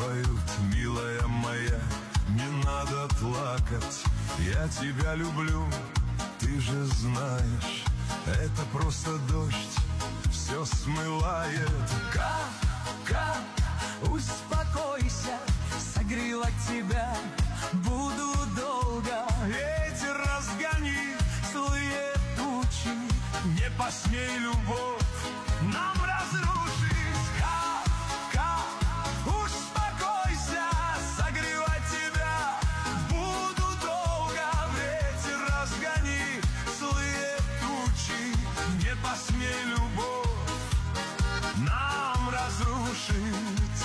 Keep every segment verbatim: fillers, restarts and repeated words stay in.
поют, милая моя, не надо плакать. Я тебя люблю, ты же знаешь, это просто дождь все смывает. Кап, кап, успокойся, согрела тебя, буду долго. Ветер разгони злые тучи, не посмей любовь нам разрушить. Кап, кап, Успокойся, согрела тебя, буду долго. Ветер разгони злые тучи, не посмей любовь нам разрушить.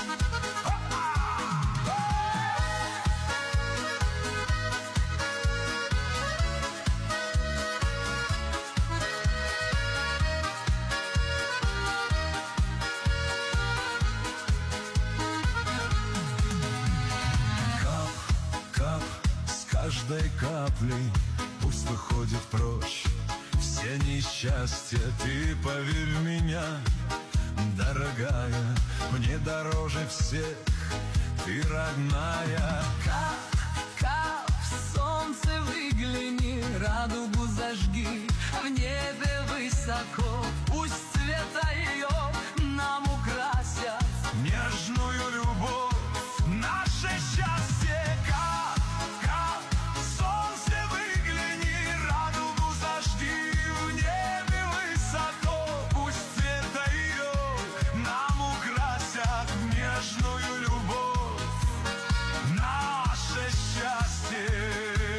Каждой каплей пусть выходит прочь все несчастья. Ты поверь в меня, дорогая, мне дороже всех ты родная. Кап, кап, солнце выгляни, радугу зажги, в небе высоко, пусть цвета ее нам украсят Нежную любовь, наше счастье. Кап, кап, солнце выгляни, радугу зажги, в небе высоко, пусть цвета ее нам украсят. Нежную любовь, наше счастье.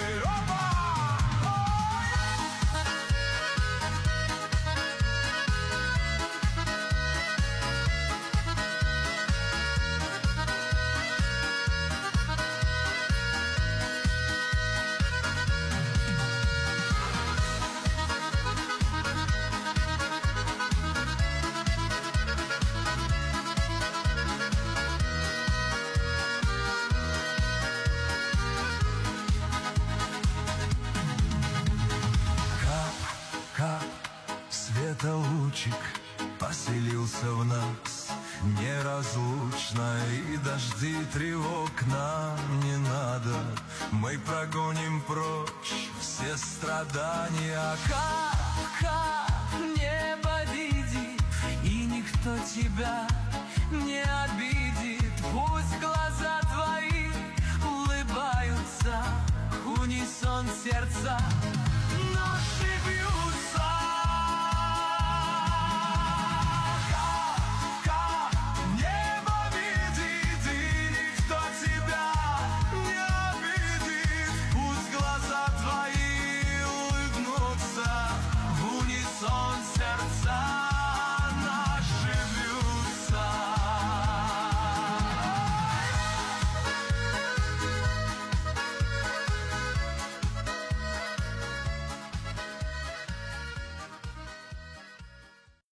Это лучик поселился в нас неразлучно, и дожди тревог нам не надо. Мы прогоним прочь все страдания. Кап, кап, небо видит, и никто тебя